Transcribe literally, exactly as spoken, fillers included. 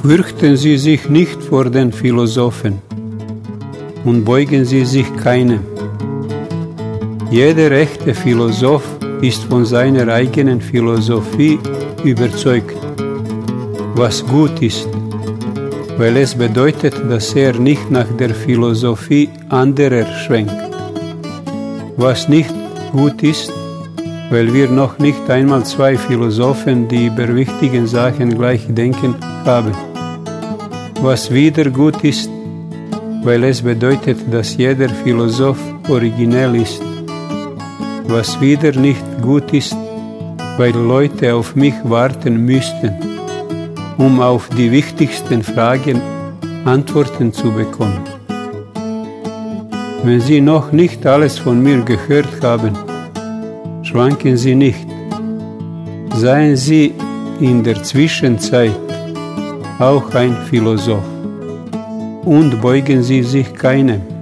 Fürchten Sie sich nicht vor den Philosophen und beugen Sie sich keinem. Jeder echte Philosoph ist von seiner eigenen Philosophie überzeugt, was gut ist, weil es bedeutet, dass er nicht nach der Philosophie anderer schwenkt. Was nicht gut ist, weil wir noch nicht einmal zwei Philosophen, die über wichtige Sachen gleich denken, haben. Was wieder gut ist, weil es bedeutet, dass jeder Philosoph originell ist. Was wieder nicht gut ist, weil Leute auf mich warten müssten, um auf die wichtigsten Fragen Antworten zu bekommen. Wenn Sie noch nicht alles von mir gehört haben, schwanken Sie nicht. Seien Sie in der Zwischenzeit auch ein Philosoph und beugen Sie sich keinem.